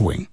swing.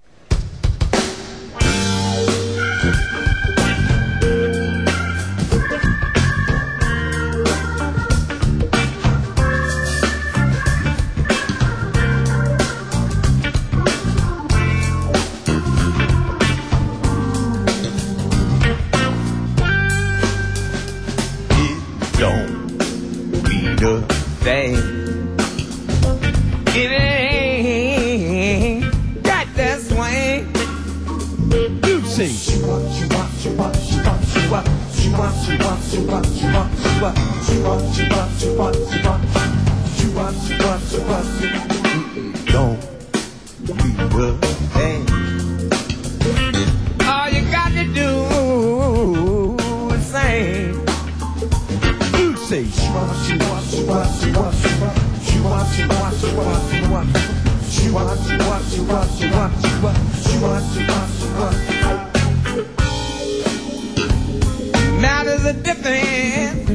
Matters are different.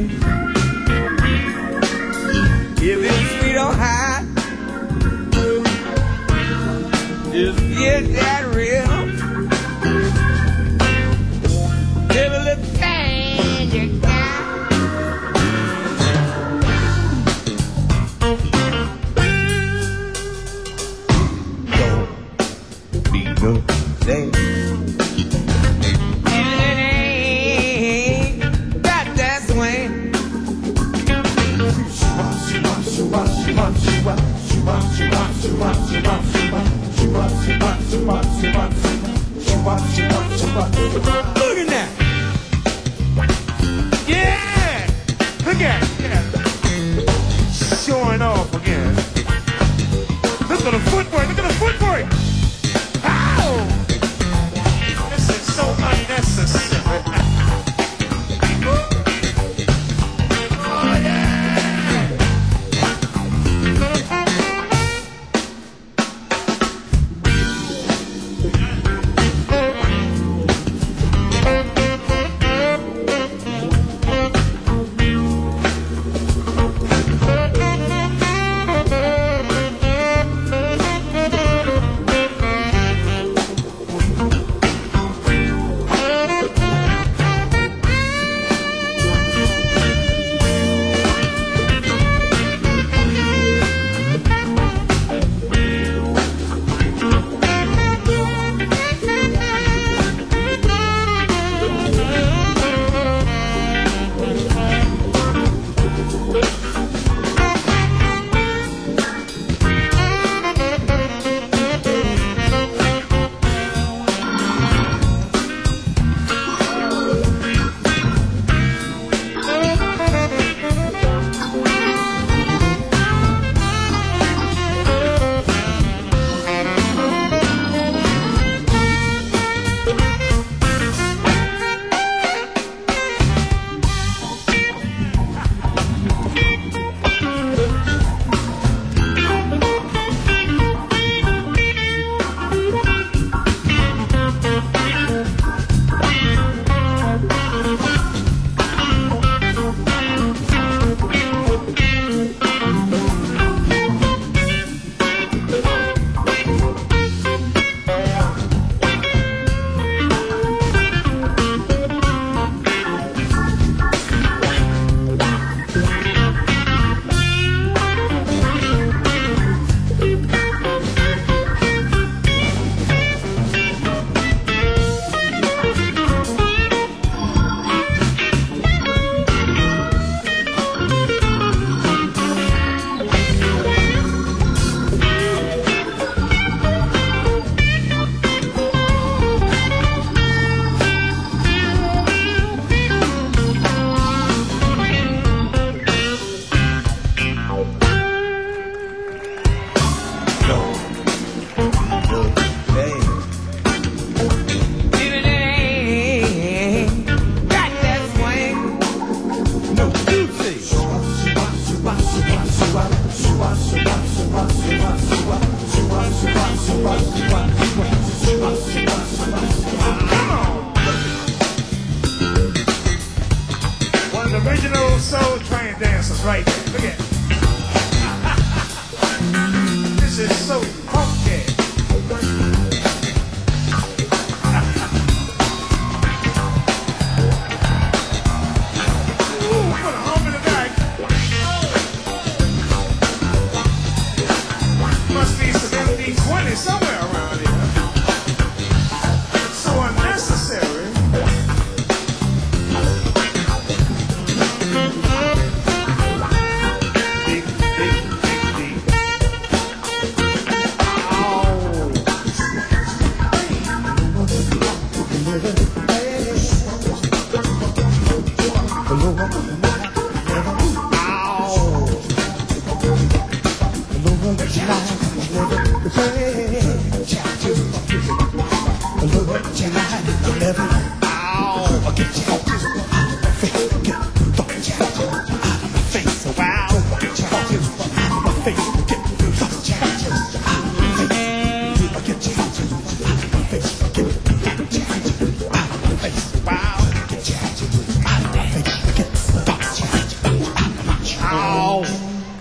If it's sweet or hot, just get that real. Every little thing you got. Don't be no thing. Look at that. Yeah. Look at it. Showing off again. Look at the footwork. Look at the footwork. Ow. This is so unnecessary. Oh, yeah. heaven. Ow, get your focus out of my face. Get thoughts out of my face. Wow, get your focus out of my face. Get thoughts out of my face. Get your focus out of my face. Get thoughts out of my face. Wow, get your focus out of my face. Get thoughts out of my face. Ow.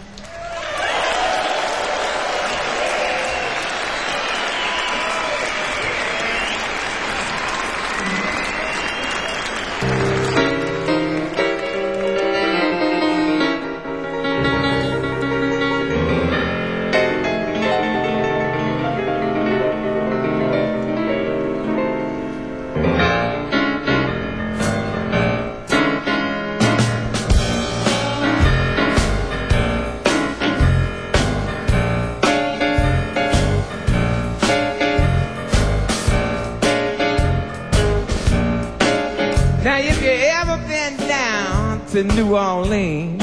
Now, if you ever been down to New Orleans,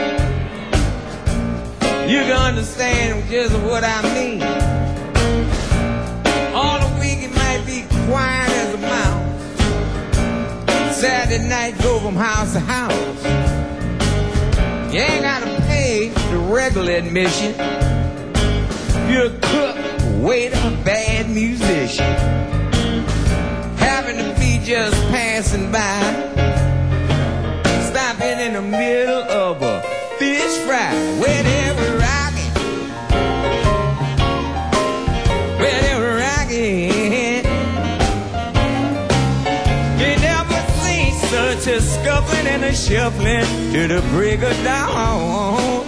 you can understand just what I mean. All the week it might be quiet as a mouse. Saturday night go from house to house. You ain't gotta pay the regular admission. You're a cook, waiter, bad musician. Having to be just passing by, stopping in the middle of a fish fry, where they were rocking, where they were rocking. You never seen such a scuffling and a shuffling to the break of dawn.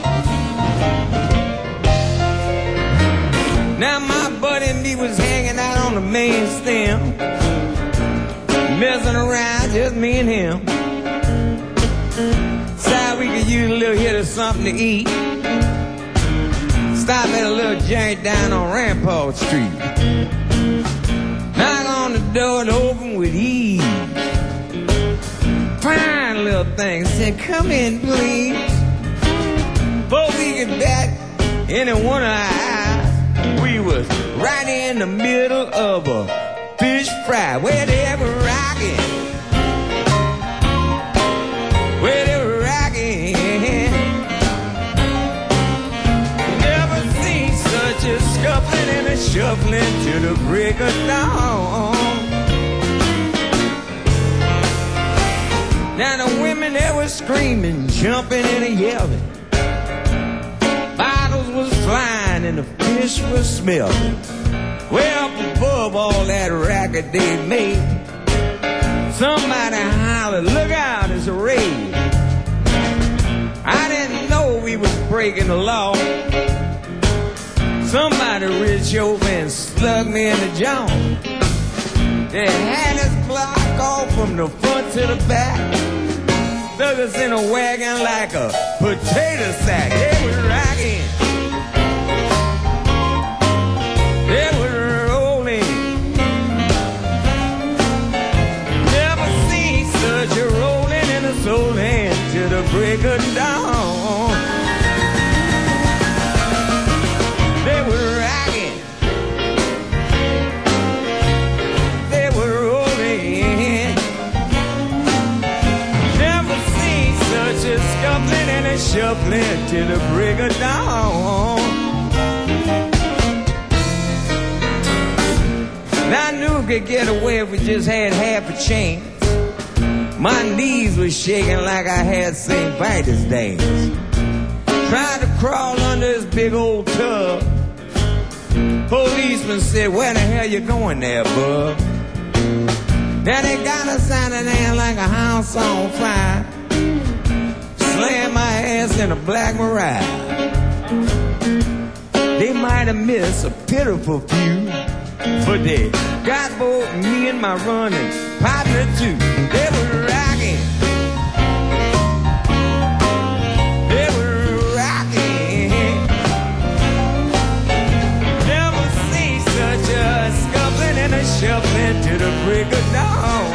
Now my buddy and me was hanging out on the main stem, messing around, just me and him. Decided we could use a little hit of something to eat. Stop at a little joint down on Rampart Street. Knock on the door and open with ease. Fine little thing, said, "Come in, please." Before we get back into one of our eyes, we was right in the middle of a fish fry, where they were rocking, where they were rocking. Never seen such a scuffling and a shuffling to the break of dawn. Now the women, they were screaming, jumping and yelling. Bottles was flying and the fish was smelling. Way up above all that racket they made, somebody hollered, "Look out, it's a raid." I didn't know we was breaking the law. Somebody reached over and slugged me in the jaw. They had us blocked off from the front to the back, stuck us in a wagon like a potato sack. They were rocking, they were rolling. Never seen such a rolling in a soul hand to the break of dawn. They were rocking, they were rolling. Never seen such a scuffling and a shuffling to the break of dawn. And I knew I could get away if we just had half a chance. My knees were shaking like I had St. Vitus dance. Tried to crawl under this big old tub. Policeman said, "Where the hell you going there, bub?" Now they got us out of there like a house on fire. Slammed my ass in a black Mariah. They might have missed a pitiful few, but they got both me and my running partner too. They were rocking, they were rocking. Never seen such a scuffling and a shuffling to the break of dawn.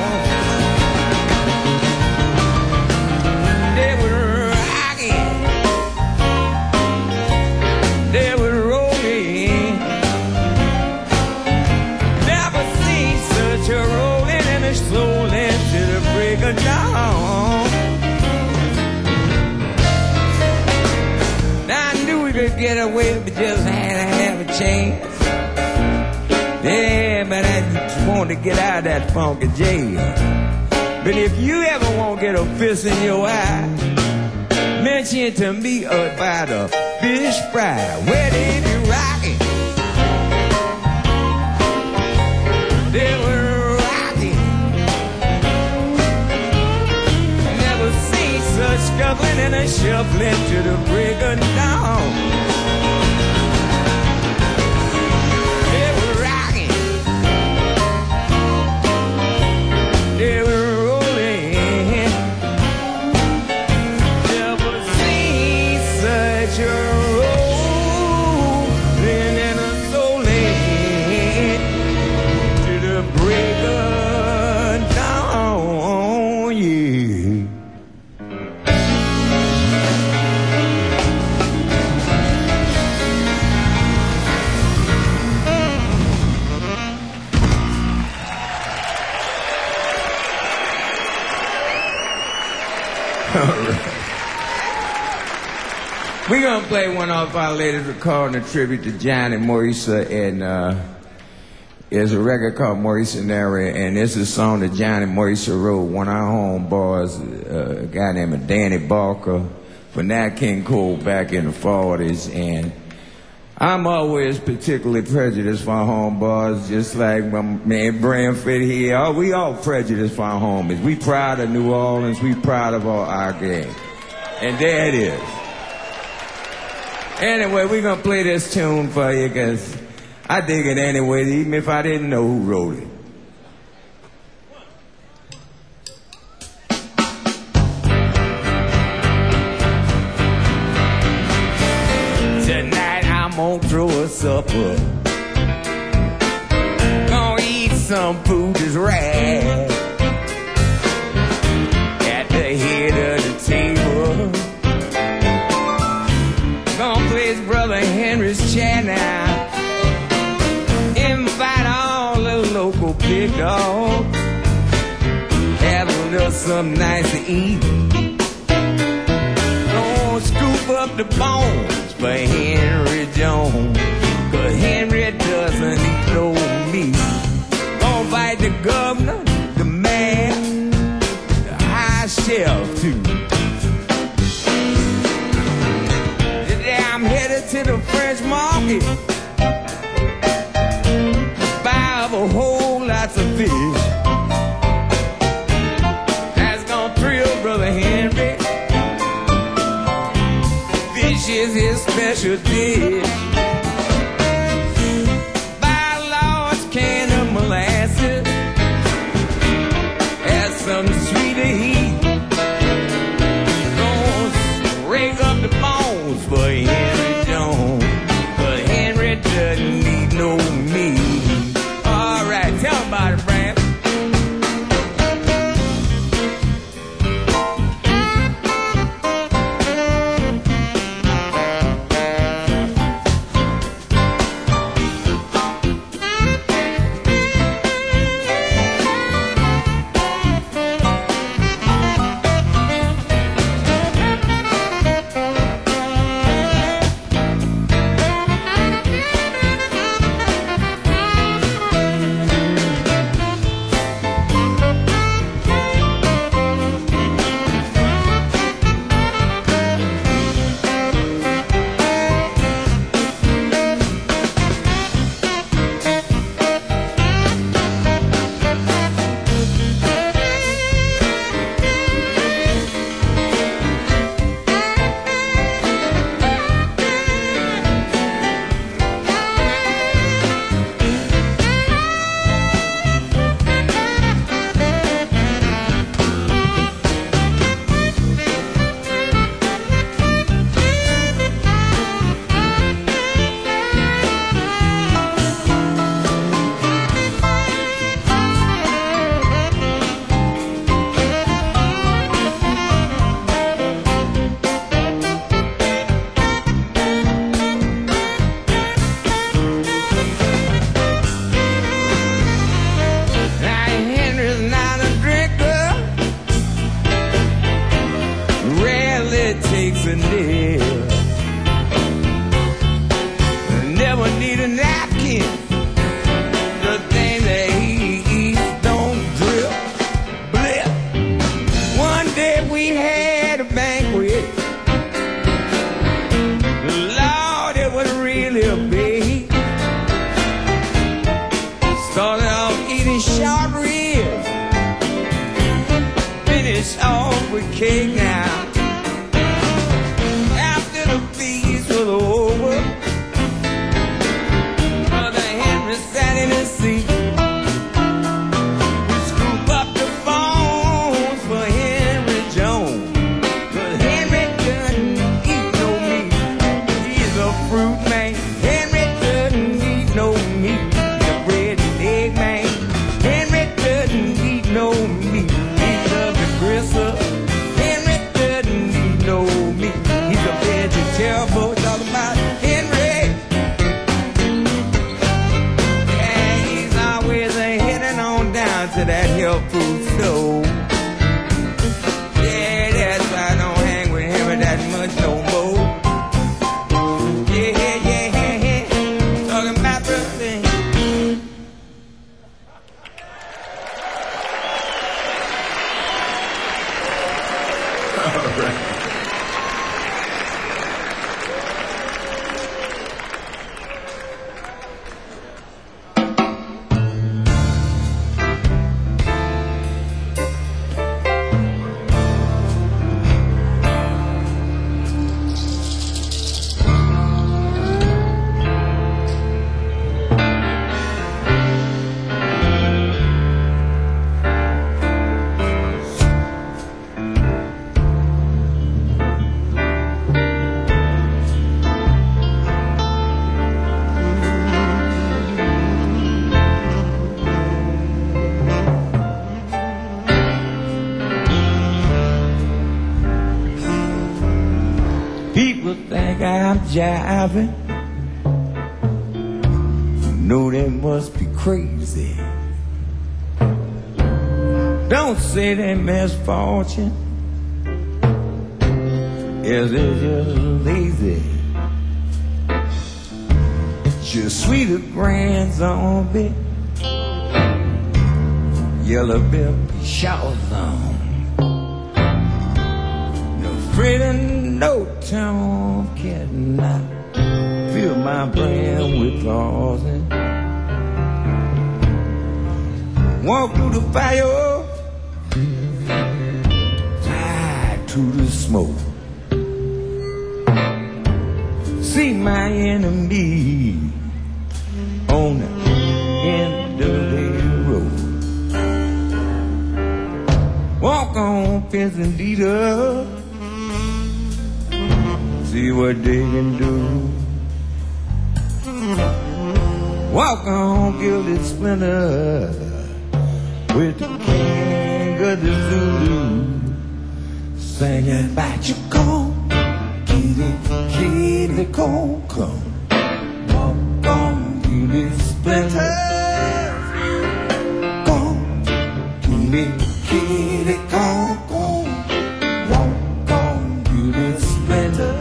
They were rocking, they were rolling. Never seen such a rolling and a slow away if you just had to have a chance. Yeah, but I just want to get out of that funky jail. But if you ever want to get a fist in your eye, mention to me about a fish fry where they be rocking. They were rocking. Never seen such scuffling and a shuffling to the break of dawn. They were rocking. They were rolling. Never seen such a rolling and a soling to the break of dawn, yeah. We're gonna play one off our latest recording, a tribute to Johnny Morisa, and it's a record called Morrisonary, and it's a song that Johnny Morisa wrote. One of our homeboys, a guy named Danny Barker, for Nat King Cole back in the 40s, and I'm always particularly prejudiced for our homeboys, just like my man Branford here. We all prejudiced for our homies. We proud of New Orleans. We proud of our gang. And there it is. Anyway, we're going to play this tune for you because I dig it anyway, even if I didn't know who wrote it. Tonight I'm going to throw a supper. Gonna eat some food that's right at the head of the table. Gonna play his brother Henry's chat now. Invite all the local big dogs. Have a little something nice to eat. Gonna scoop up the bones for Henry Jones, 'cause Henry doesn't eat no meat. Gonna invite the governor, the mayor, the high sheriff too. I'm headed to the French market. Buy up a whole lot of fish. That's gonna thrill Brother Henry. Fish is his special dish. Buy a large can of molasses. Add some sweet heat. Gonna rake up the bones for Henry Jones, but Henry doesn't need no meat. All right, tell him about it, Brad. Started off eating short ribs, finished off with cake now. After the feast was over, Mother Henry sat in his seat. We scoop up the bones for Henry Jones, 'cause Henry doesn't eat no meat. He's a fruit man. Henry doesn't eat no meat. He's a bread and egg man. Henry doesn't eat no meat. He loves the gristle. Henry doesn't eat no meat. He's a vegetable. Talk about Henry. And he's always heading on down to that health food store. Yeah, that's why I don't hang with Henry that much no more. Yeah, yeah, yeah, yeah. Talking about brother. People think I'm jiving. Know they must be crazy. Don't say they misfortune. Yes, they're just lazy. Just sweeter grand zombie. Yellow bill showers on. No afraid of no town can I fill my brain with pausing. Walk through the fire, tied to the smoke. See my enemy on the end of the road. Walk on, fence and leader. See what they can do. Walk on, gilded splinter, with the king of the Zulu, singing about you come, kitty, come, come. Walk on, gilded splinter, come, kitty, come, come. Walk on, gilded splinter.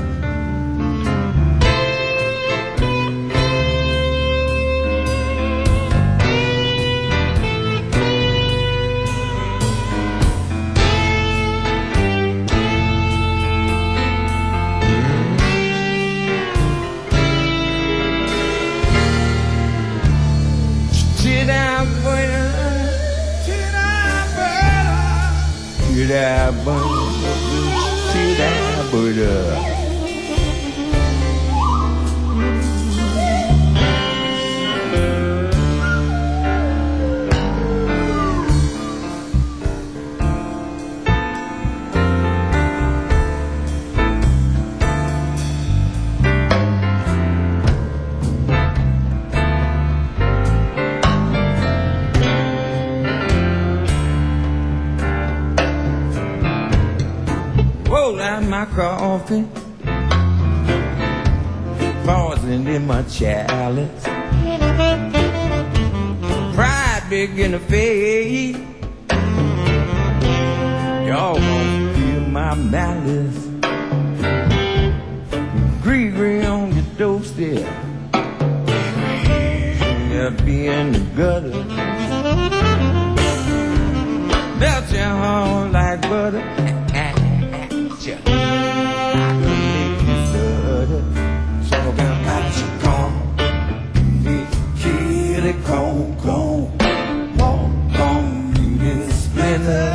Roll out my coffee, pausing in my chalice. Pride begin to fade. Y'all won't feel my malice. Gree on your doorstep, you'll be in the gutter. Melt your heart like butter. I can make you stutter. Talking about you come, kitty, come. walk on in splendor.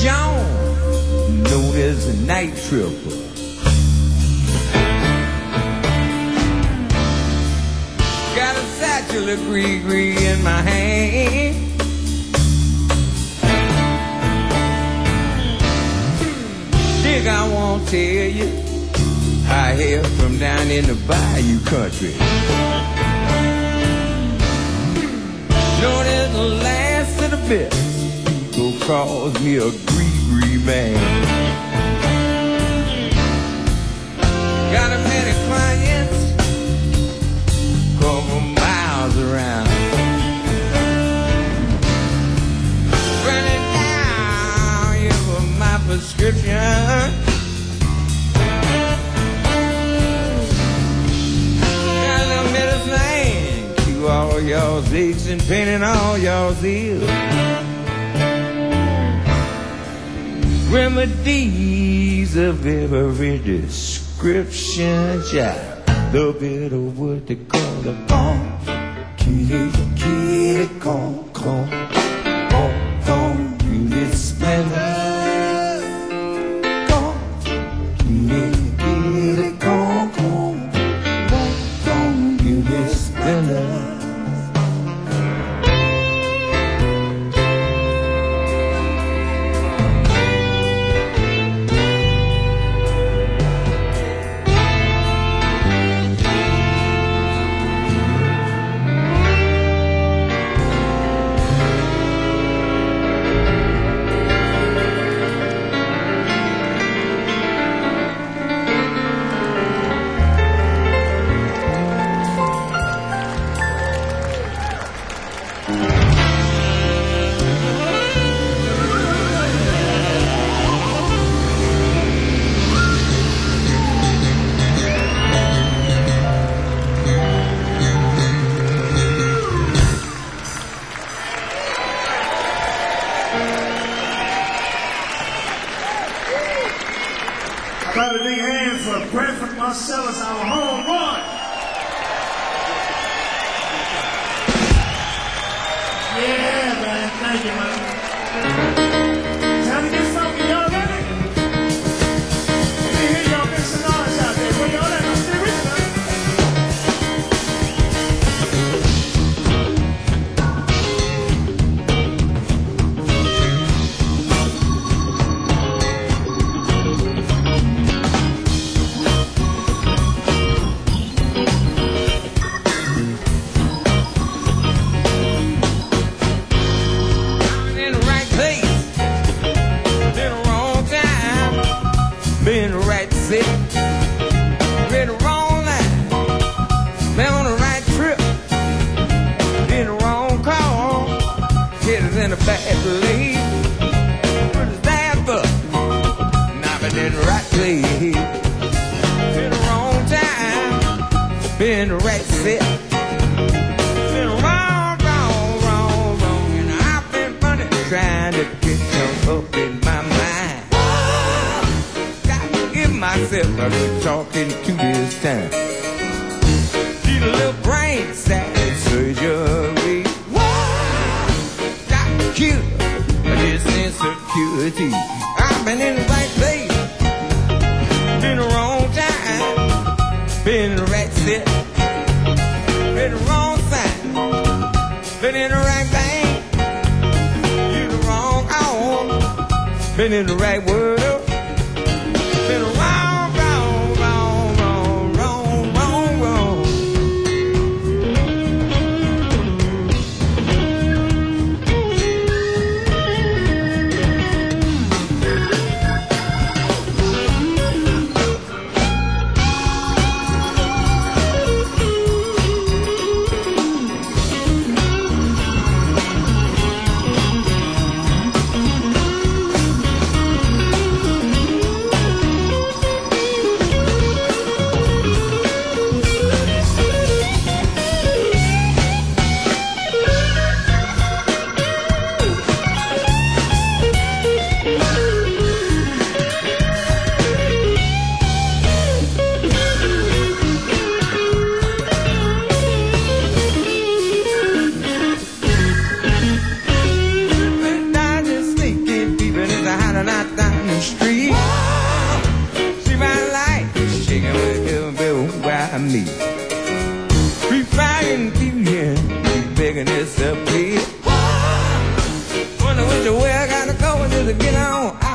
John, known as a night tripper. Got a satchel of gree in my hand. Dig, I won't tell you I hail from down in the bayou country. Known as the last of the best, people calls me a gree man. Got a many clients, cover miles around. Running down, yeah, for my prescription. Got a little medicine, cure all y'all's aches and pain and all y'all's ills. Remedies of every description, child. The bit of what they call the kitty con, you this spender. Kitty con, you this spender. Clap a big hand for Bradford Marcellus, our home run. Yeah, man. Thank you, man. Time to get something. Y'all ready? Let me hear y'all make some noise out there. Where y'all at? I'm still with you, man. Been right sick, been the wrong line, been on the right trip, been the wrong call, hit us in a bad place. What is that for? Now been in the right place, been the wrong time, been the right set, been wrong, and I've been funny trying to get you up in my mind. Myself, I've been talking to this time. Need a little brain side surgery. Got to kill this insecurity. I've been in the right place, been the wrong time, been in the right set, been the wrong sign, been in the right thing, you the wrong hour, been in the right world. Been wrong.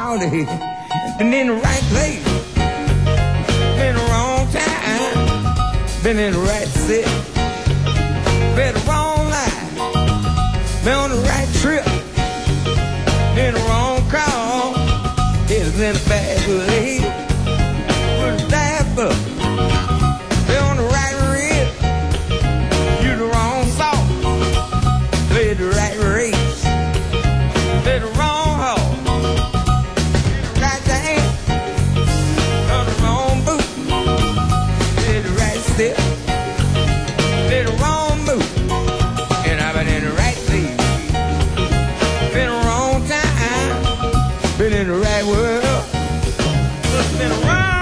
day. Been in the right place, been the wrong time, been in the right set, been the wrong life, been on the right trip, been the wrong call, it's in a bad place. Put a staff up, been on the right rib, you the wrong salt, play the right race, play the wrong hole, play the right thing, on the wrong boot, play the right step, play the wrong move, and I've been in the right place, been the wrong time, been in the right world, been the wrong.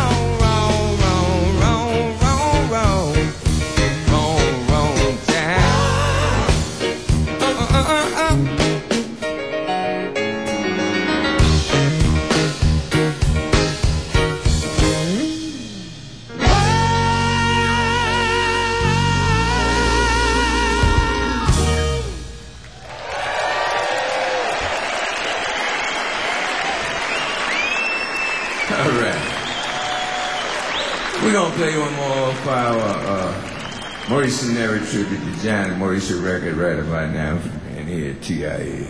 We're going to play one more for our Maurice Neri tribute to Johnny Maurice record right about now. And here T.I.S.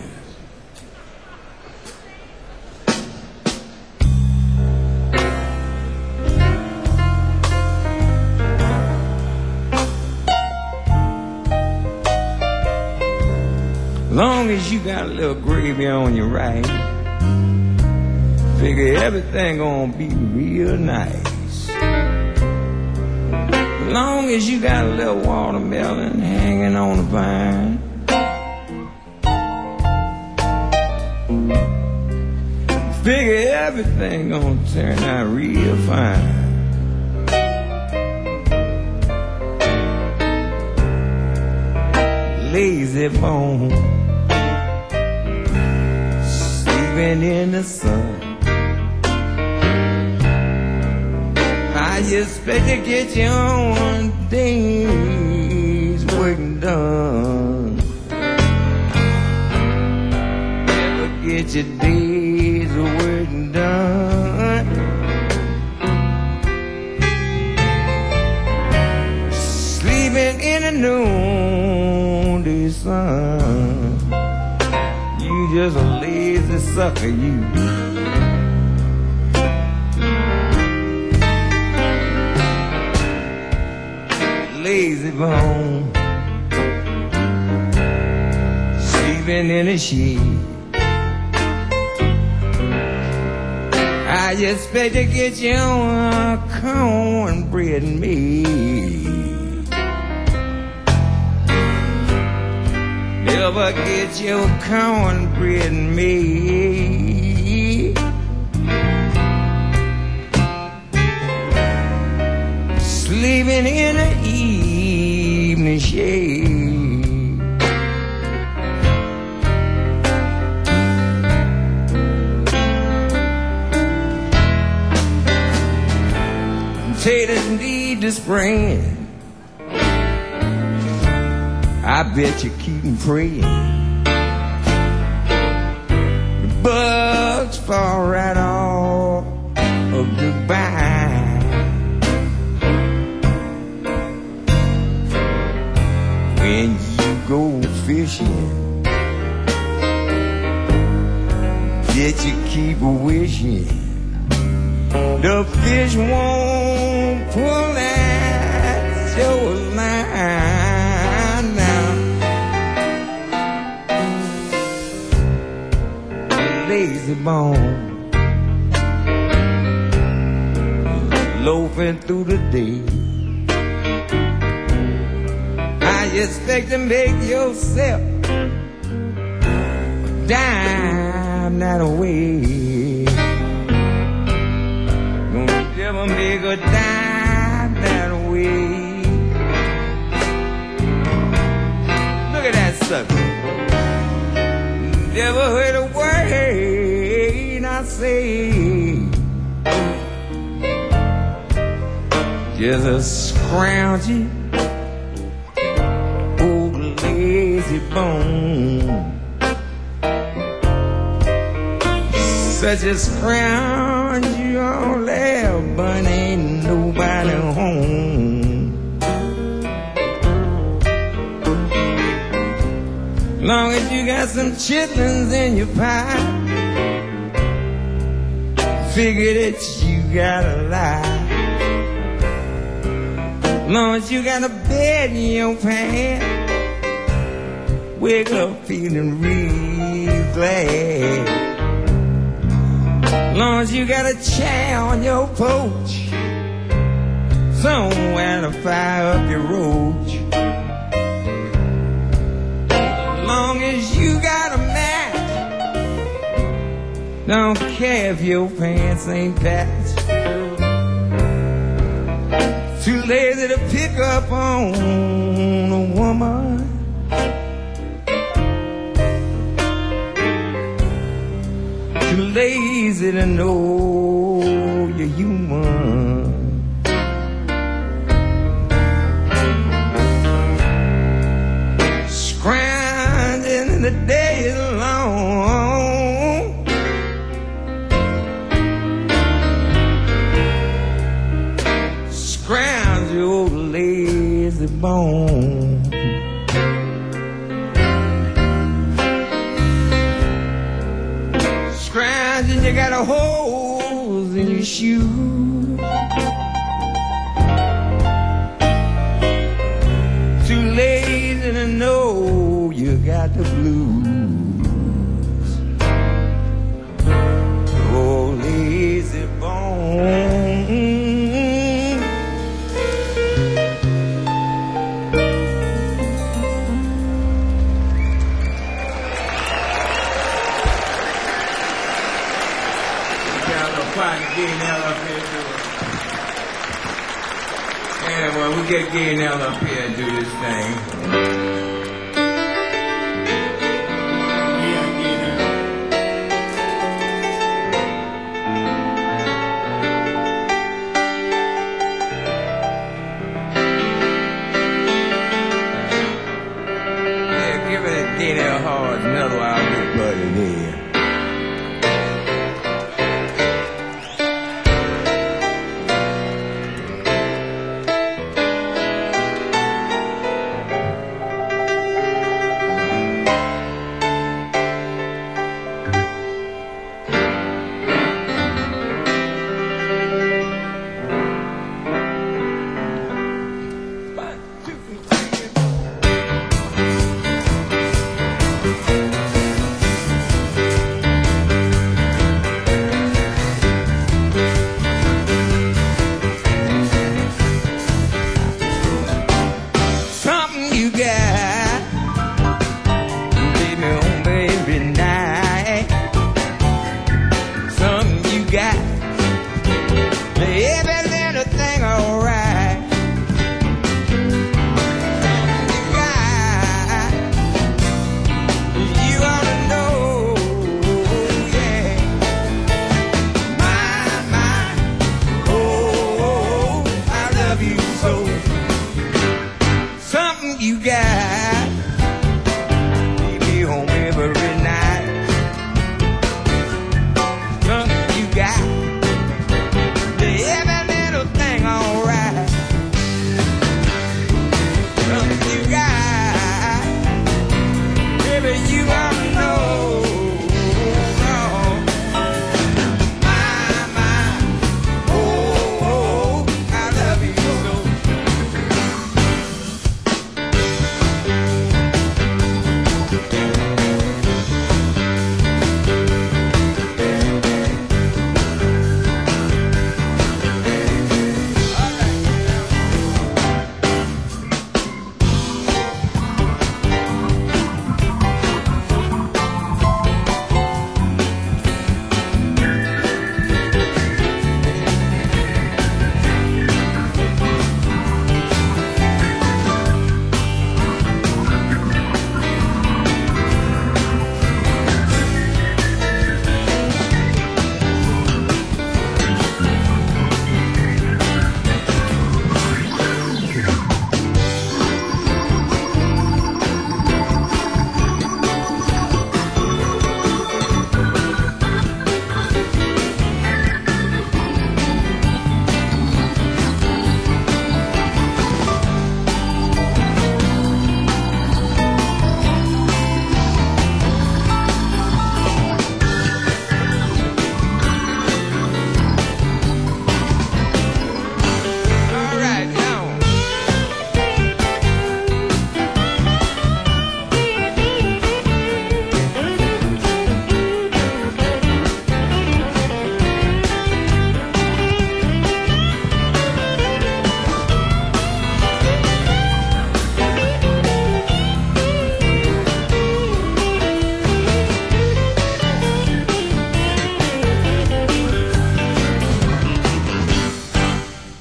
Long as you got a little gravy on your right, figure everything gonna be real nice. Long as you got a little watermelon hanging on the vine, figure everything gonna turn out real fine. Lazy bone, sleeping in the sun. I expect to get your one day's work done. Never get your day's work done. Sleeping in the noonday sun. You just a lazy sucker, you. Lazy bone, sleeping in a sheet. I expect to get you a cornbread and meat. Never get you a cornbread and meat. Sleeping in the evening shade. Potatoes need the spring. I bet you keep 'em praying. The bugs fall right off of goodbye. When you go fishing, that you keep wishing the fish won't pull that your line now. Lazy bone, loafing through the day. I expect to make yourself a dime that way. Gonna never make a dime that way. Look at that sucker. Never heard a word I say. Just a scroungy lazy bone, such a scrounge, you all have, but ain't nobody home. Long as you got some chitlins in your pie, figure that you got a lie. Long as you got a bed in your pants, wake up feeling real glad. Long as you got a chair on your porch, somewhere to fire up your roach. Long as you got a match, don't care if your pants ain't patched. Too lazy to pick up on a woman, too lazy to know you're human. Scrounging and the day is long, scrounge your old lazy bone. Scrounging, you got a holes in your shoes, too lazy to know you got the blues. Oh, lazy bone. And when we get Gaynell up here and do this thing. Yeah, give it a Gaynell hard, another I'll get buddy here. Yeah,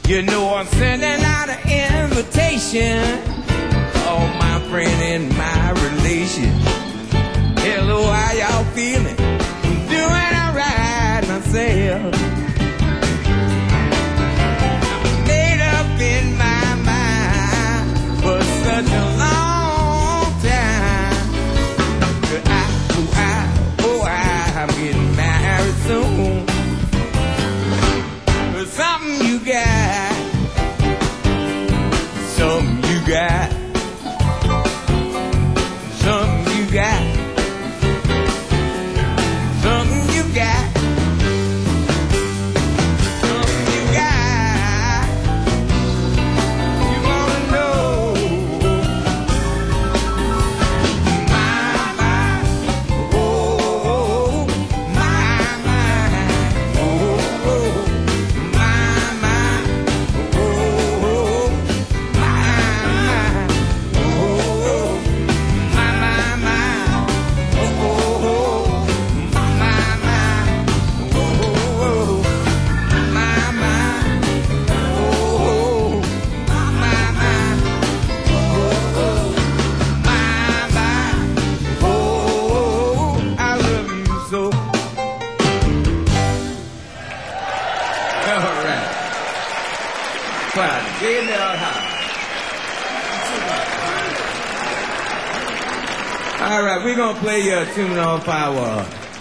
You know I'm sending out an invitation. All my friend and my relation. Hello, how y'all feeling? I'm doing alright myself. I'm made up in my mind for such a long time. I'm getting married soon. But something you got, something you got, something you got, something you got, something you got. You wanna know? All right, we're gonna play you a tune off our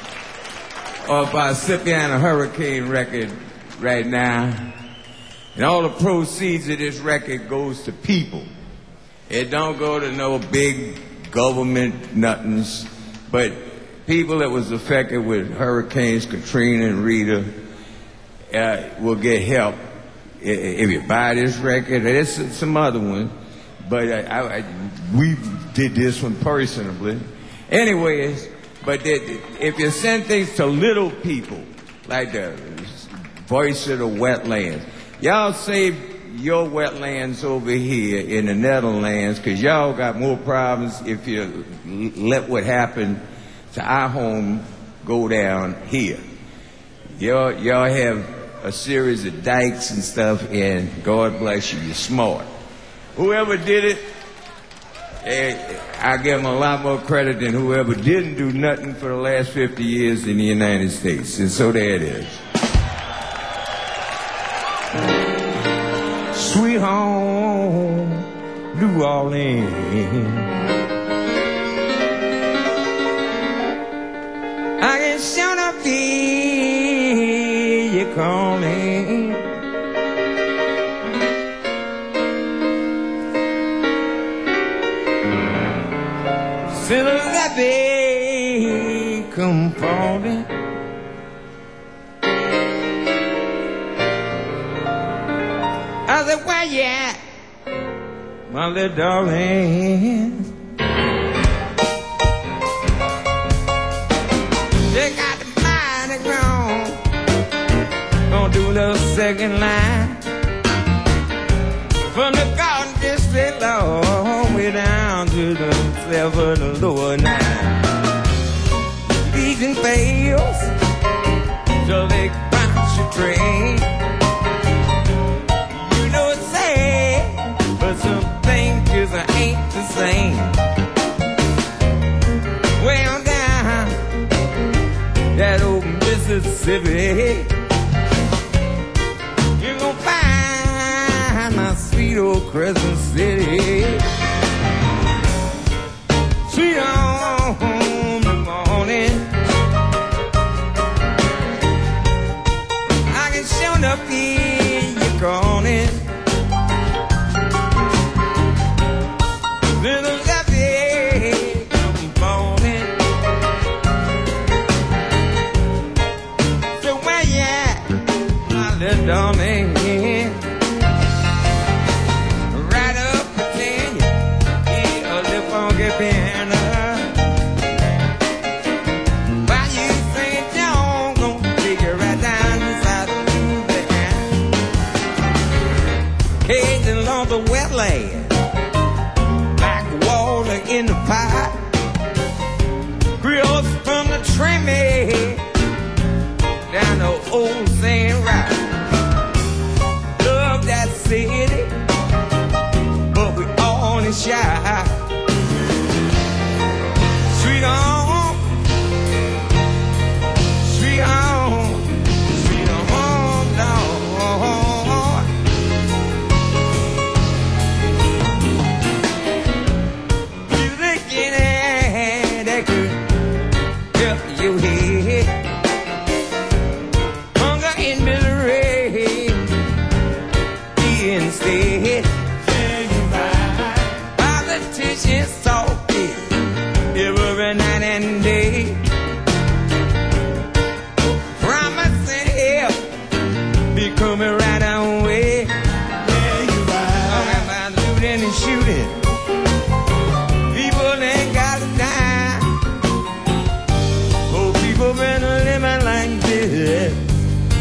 Scipiano Hurricane record right now. And all the proceeds of this record goes to people. It don't go to no big government nothings, but people that was affected with Hurricanes Katrina and Rita will get help if you buy this record. There's some other ones, but we did this one personally. Anyways, but if you send things to little people, like the Voice of the Wetlands, y'all save your wetlands over here in the Netherlands, because y'all got more problems if you let what happened to our home go down here. Y'all have a series of dikes and stuff, and God bless you, you're smart. Whoever did it, I give them a lot more credit than whoever didn't do nothing for the last 50 years in the United States. And so there it is. Sweet home, New Orleans. I can shout up here, you calling. Silly that they come falling. I said, where you at, my little darling? They got the mighty grown. Gonna do a little second line from the Garden District all the way down to the 7 the lower 9. Legion fails till they bounce your train. You know it's sad, but some things just ain't the same. Well down that old Mississippi, you're gonna find my sweet old Crescent City. Sweet home, the morning. I can show up here, you're calling. Little Leffie, come falling. So where you at, my little darling? Right up pretend you hear a little funky piano. While you sing John, gonna take you right down inside the Louisiana. Caged along the wetland, like water in the pot. Grills from the Trimmy down the old St. Rock. Love that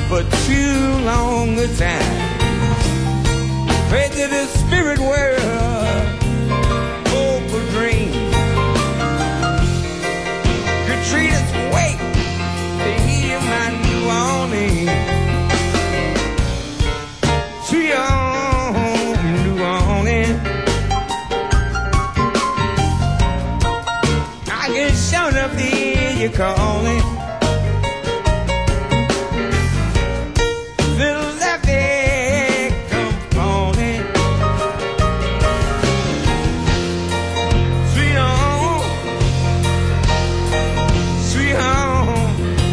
for too long a time. Pray to the spirit world, hope for dreams. Katrina's wait to hear my New Orleans. Sweet home, New Orleans. I get shown up here, you calling. Little lefty, come on in. Sweet home, sweet home.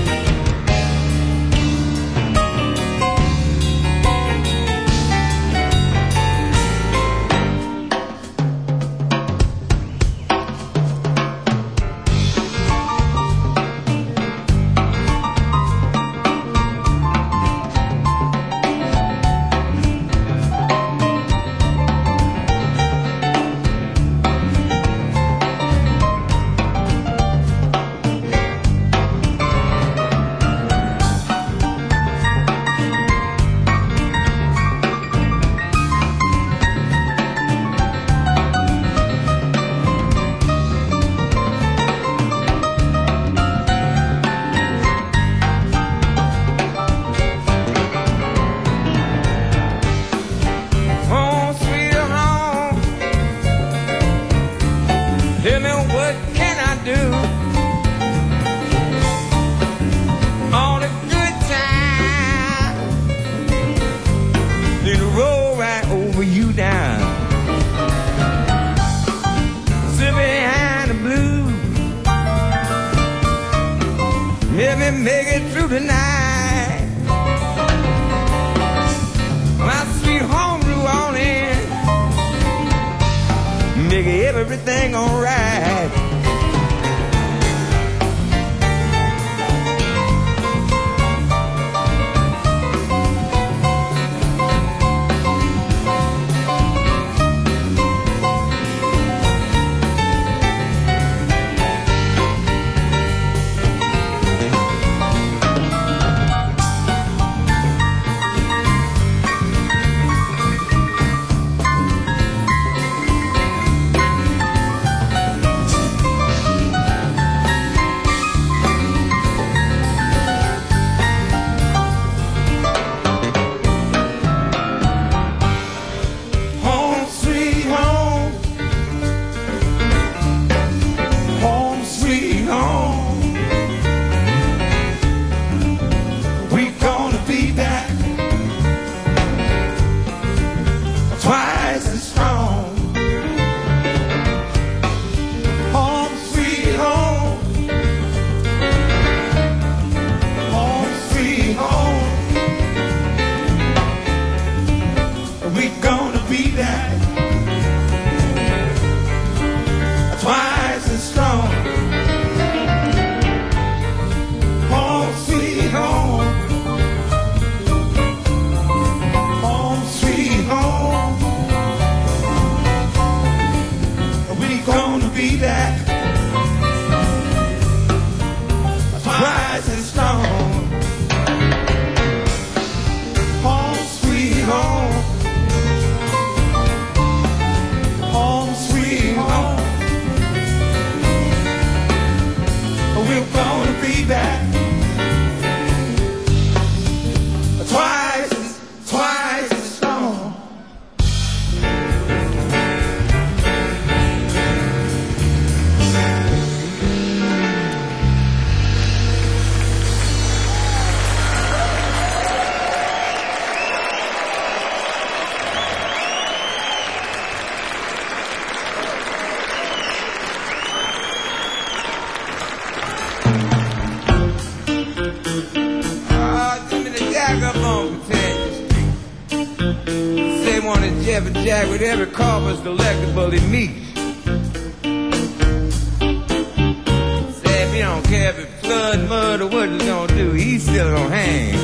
Tell me what can I do? All the good times it'll roll right over you down. Sit behind the blue, let me make it through the night. My sweet home New Orleans, make everything alright. Jeff and Jack with every corpus delectable he meets. Say if he don't care if it's flood, mud, or what he's gonna do, he's still gonna hang.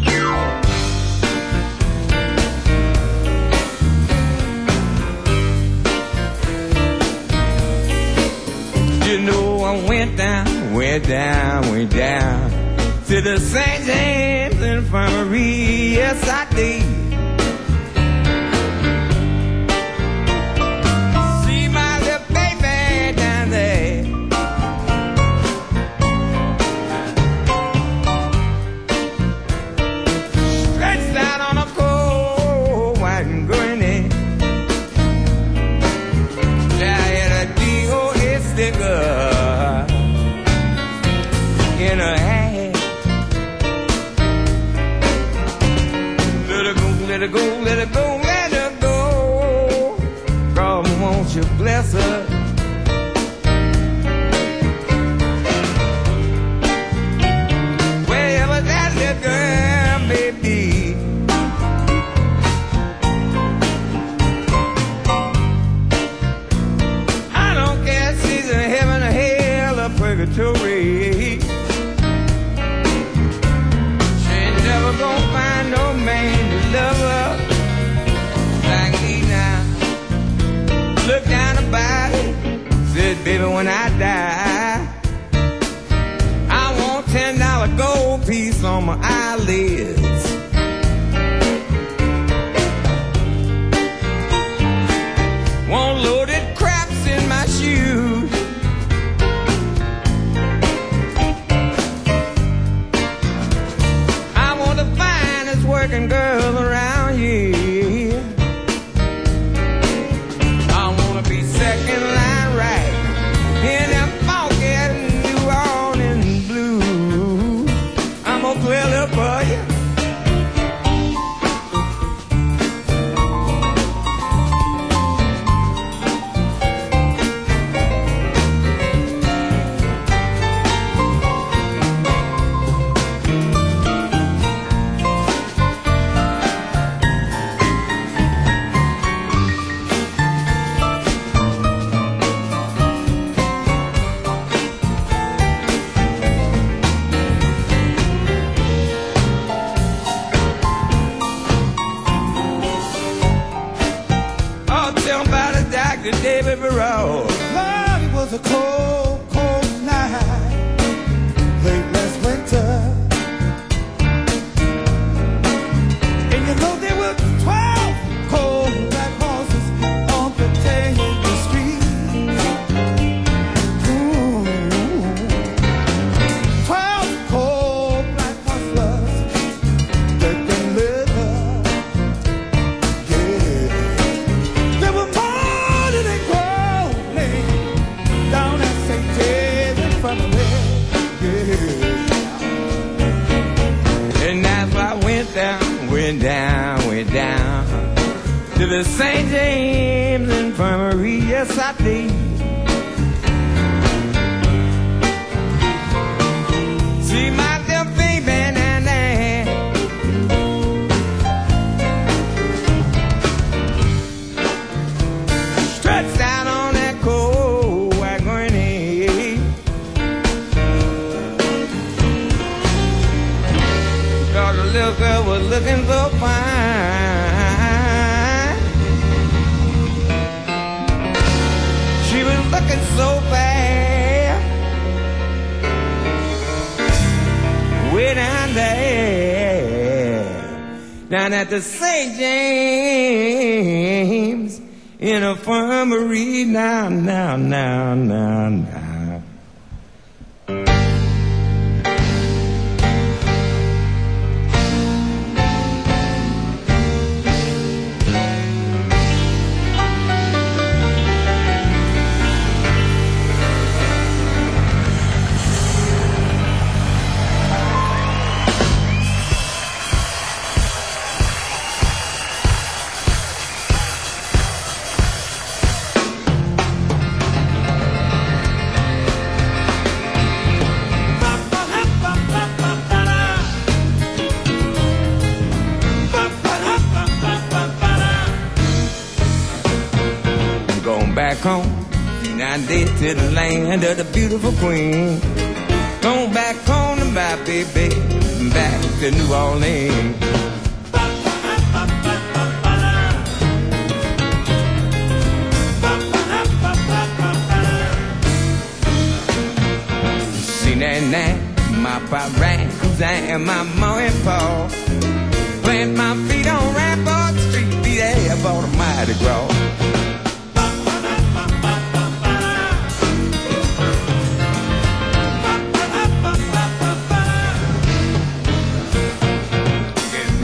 You know I went down to the St. James and infirmary, yes I did. See my little baby down there. Stretched out on a cold white and gurney. I had a DOS sticker in her hand. Let her go, let her go, let her go, let her go. God, won't you bless her? Wherever that little girl may be. I don't care if she's in heaven or hell or purgatory. She ain't never gonna find no man to love her like me now. Look down the body, said, baby, when I die, I want $10 gold piece on my eyelids. Want loaded craps in my shoes. I want the finest working girl around here. I wanna be second line right in that funky New Orleans blues. I'm gonna clear up for you. Oh, tell me about a Dr. David Barrow. Lord, it was a cold, cold night, late last winter. And you know there were 12 cold black horses on Batavia Street. Ooh. 12 cold black hustlers that can leather. Yeah. There were moaning and groaning down at St. James in front of me. Yeah. And that's why I went down to the St. James Infirmary. Yes, I did. See my little baby down there. Stretched out on that cold white gurney. Cause the little girl was looking so fine. She was looking so bad. Way down there, down at the St. James Infirmary. Now. Back home, United to the land of the beautiful queen. Going back home to my baby, back to New Orleans. See that, my pop right, and my mom and pa.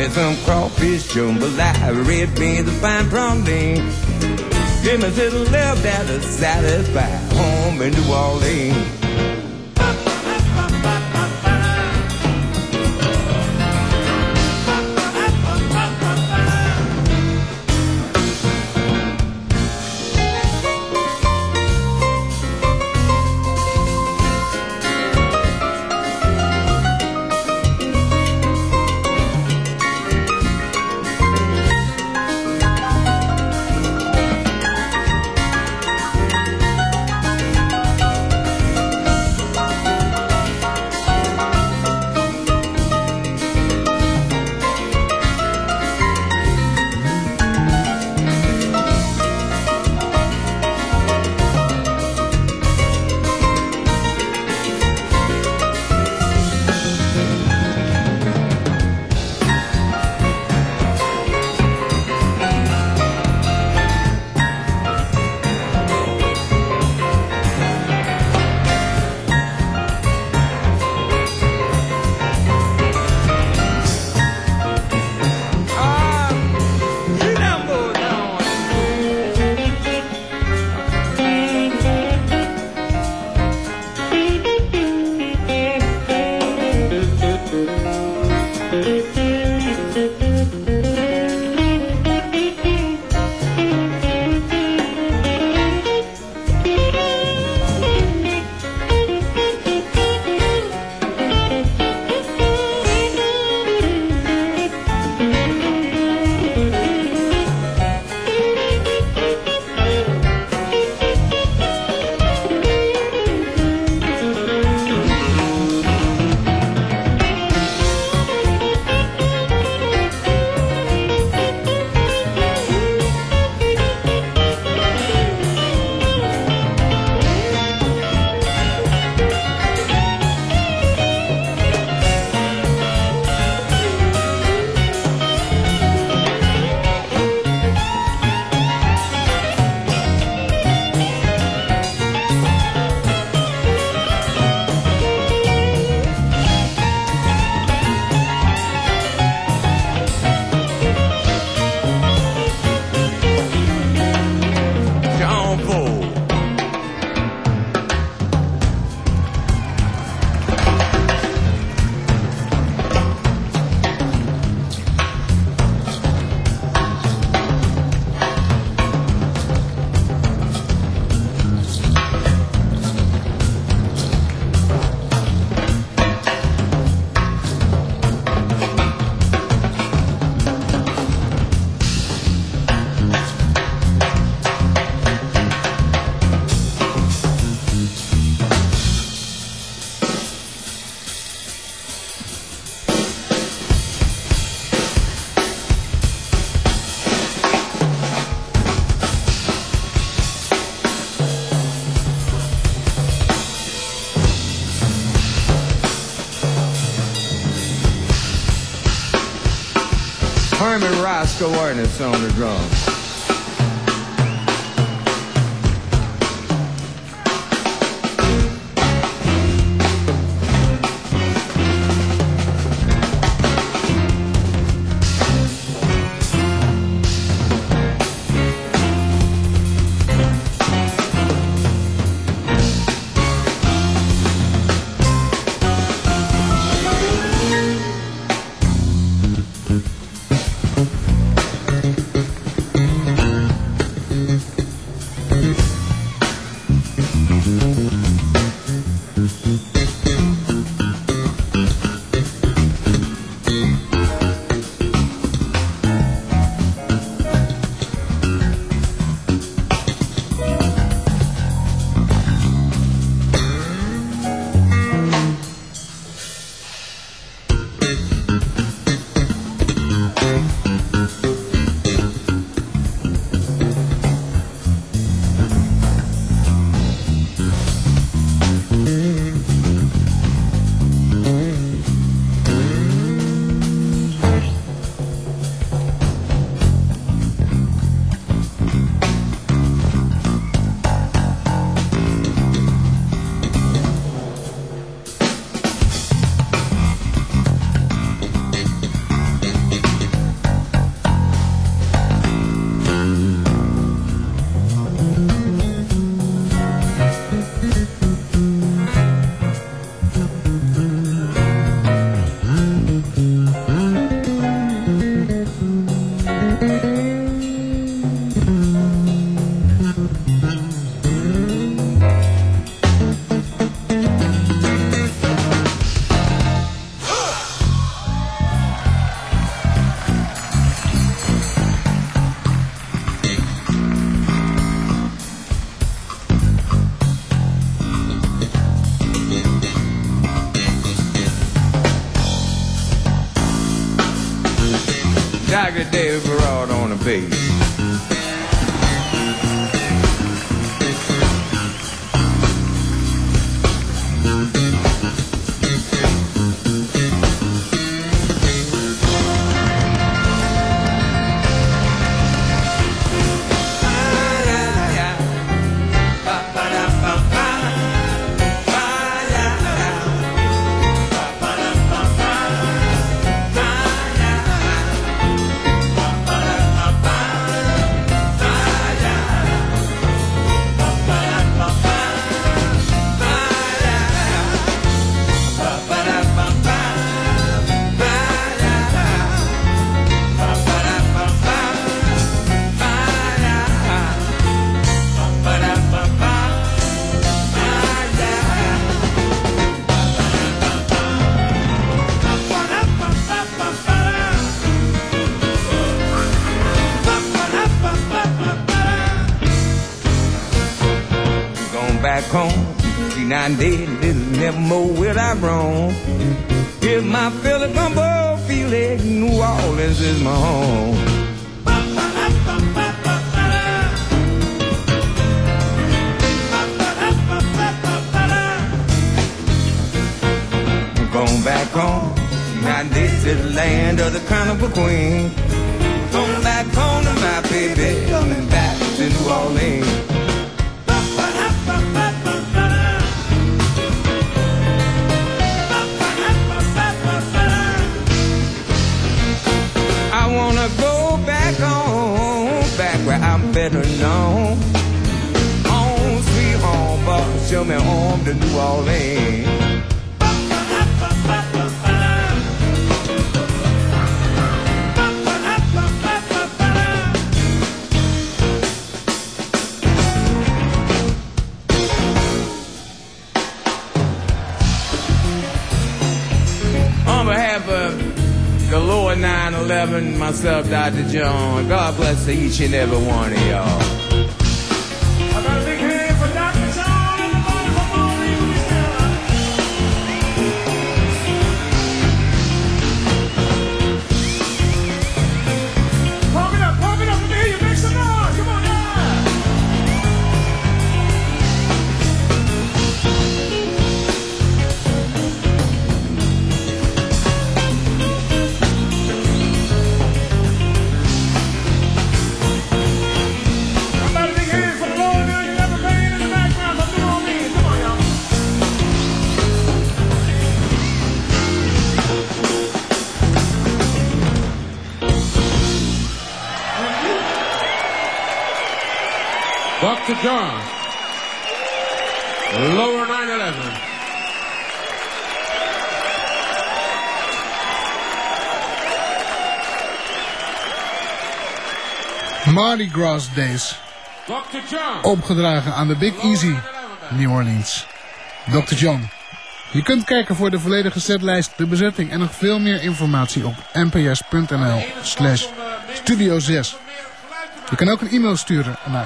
me some crawfish jambalaya, red beans, and fine prawn beans. Give me a little love that'll satisfy home in New Orleans. Herman Roscoe Ernest on the drums. Dr. David Broad on the bass. Back home, see now and then, never more will I roam. If my Philly gumbo feel like New Orleans is my home. I'm going back home, see now and then to the land of the carnival queen. Going back home to my baby, coming back to New Orleans. I wanna go back home, back where I'm better known. Home, sweet home, but show me home to New Orleans. On behalf of the lower 9/11, myself, Dr. John. God bless each and every one of y'all. I got a big hand for Dr. John and the body for Maureen. Pump it up, let me hear you make some noise. Come on, guys. Dr. John, lower 9/11. Mardi Gras Days. Dr. John. Opgedragen aan de Big Easy, New Orleans. Dr. John. Je kunt kijken voor de volledige setlijst, de bezetting en nog veel meer informatie op nps.nl/studio 6. Je kan ook een e-mail sturen naar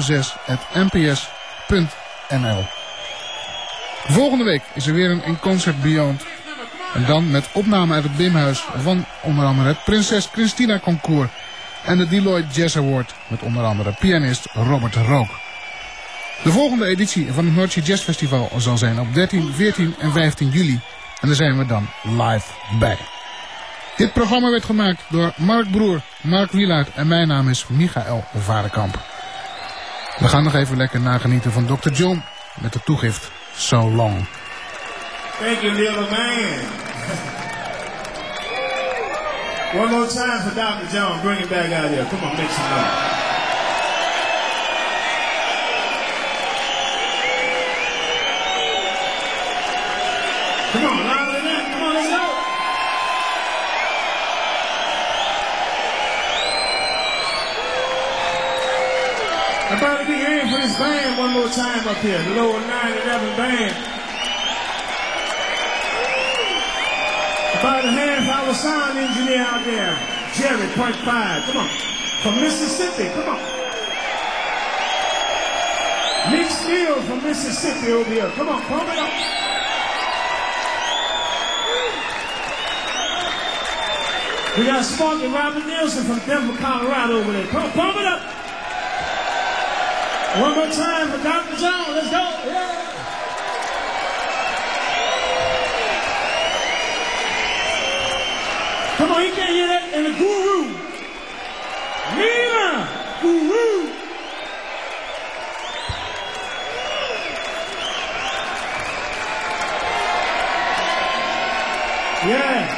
studio6@nps.nl. Volgende week is er weer een In Concert Beyond. En dan met opname uit het Bimhuis van onder andere het Prinses Christina Concours en de Deloitte Jazz Award met onder andere pianist Robert Rook. De volgende editie van het Noordzee Jazz Festival zal zijn op 13, 14 en 15 juli. En daar zijn we dan live bij. Dit programma werd gemaakt door Mark Broer, Mark Wielaert en mijn naam is Michael Varekamp. We gaan nog even lekker nagenieten van Dr. John met de toegift So Long. Thank you, little man. One more time for Dr. John. Bring it back out here. Come on, make some noise. Come on, louder than that. Come on, let's go. Everybody be hand for this band one more time up here. The lower 9/11 band. About a hand for our sound engineer out there, Jerry, .5. Come on. From Mississippi, come on. Nick Steele from Mississippi over here. Come on, pump it up. We got Sparky Robert Nielsen from Denver, Colorado over there. Come on, pump it up. One more time for Dr. John. Let's go. Yeah. Come on, you can't hear that in the guru. Nina, guru. Yeah.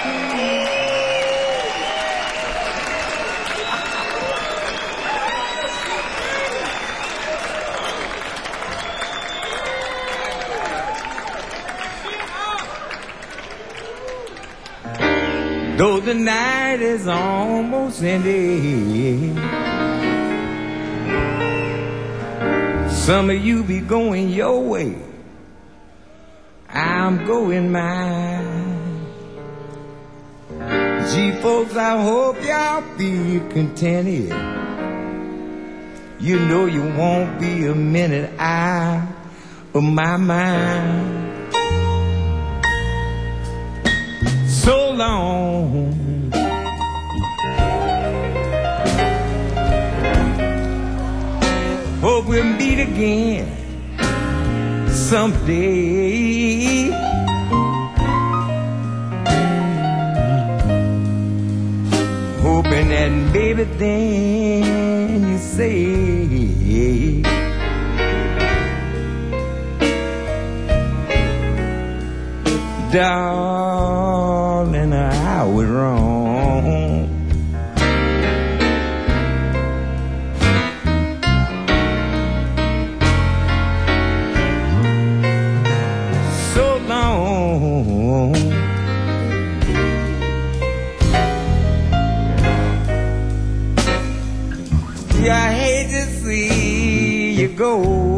Though the night is almost ending, some of you be going your way, I'm going mine. Gee, folks, I hope y'all be contented. You know you won't be a minute out of my mind. So long. Hope we'll meet again someday. Hoping that maybe then you say, darling, I was wrong. So long. Yeah, I hate to see you go.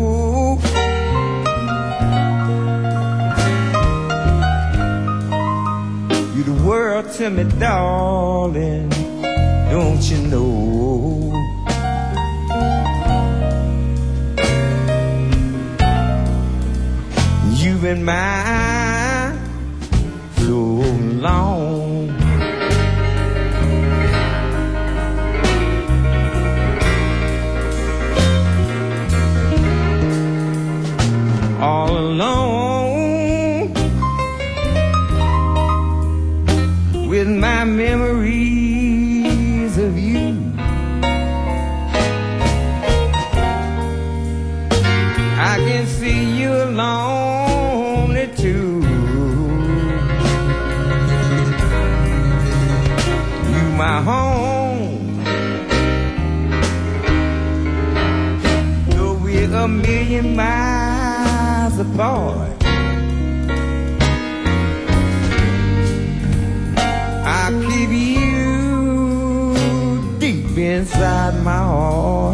The world to me, darling, don't you know? You've been mine so long. All alone with my memories of you. I can see you lonely too. You my home, though we're a million miles apart. I keep you deep inside my heart.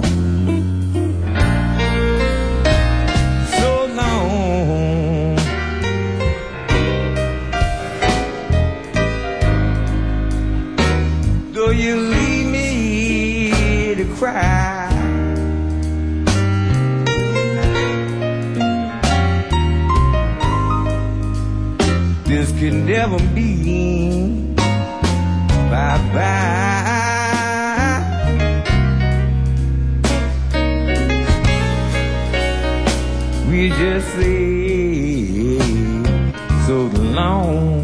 So long. Though you leave me to cry, this could never be. Bye-bye. We just say so long.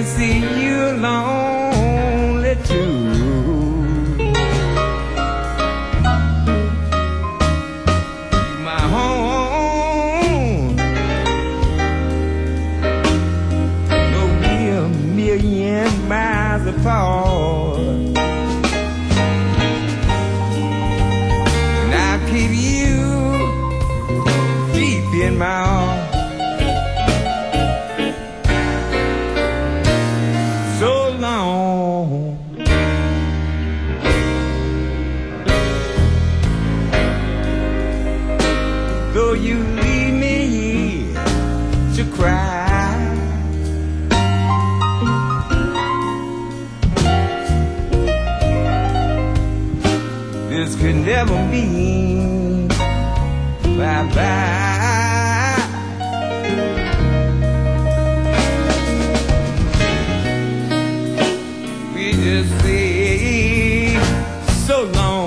see you're lonely too. You my home, though we're a million miles apart. And I'll keep you deep in my arms. Though you leave me here to cry, this could never mean bye-bye. We just say so long.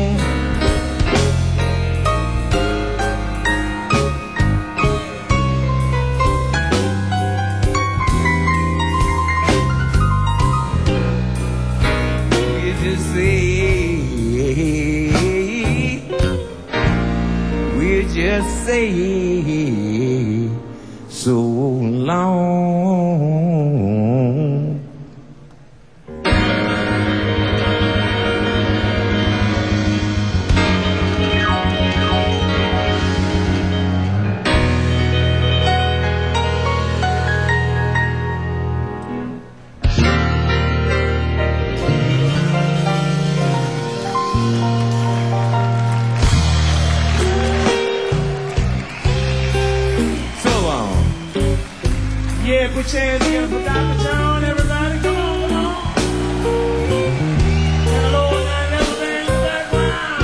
Just say so long. Yeah, put your hands together for Dr. John, everybody. Come on, come on. And the Lord and everything in the background.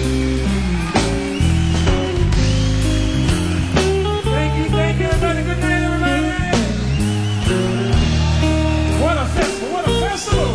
Thank you, everybody. Good night, everybody. What a festival, what a festival.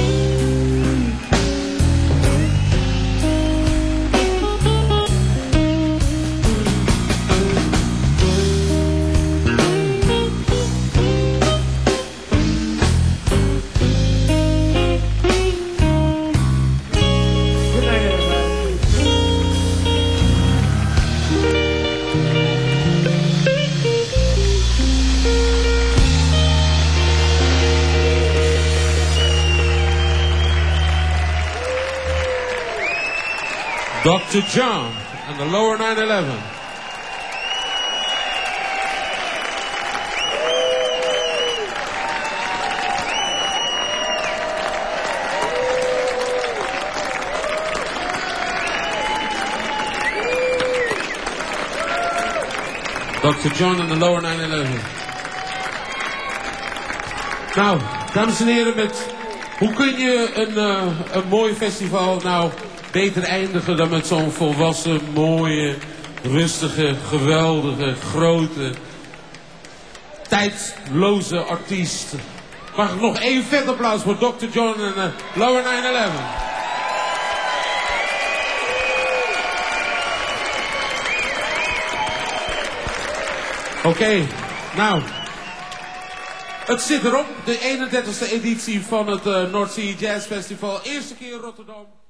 Dr. John and the Lower 911. Dr. John en de Lower 911. Nou, dames en heren, hoe kun je een mooi festival nou beter eindigen dan met zo'n volwassen, mooie, rustige, geweldige, grote, tijdloze artiest. Mag ik nog één vet applaus voor Dr. John en Lower 911. Oké, nou, het zit erop. De 31e editie van het North Sea Jazz Festival. Eerste keer in Rotterdam.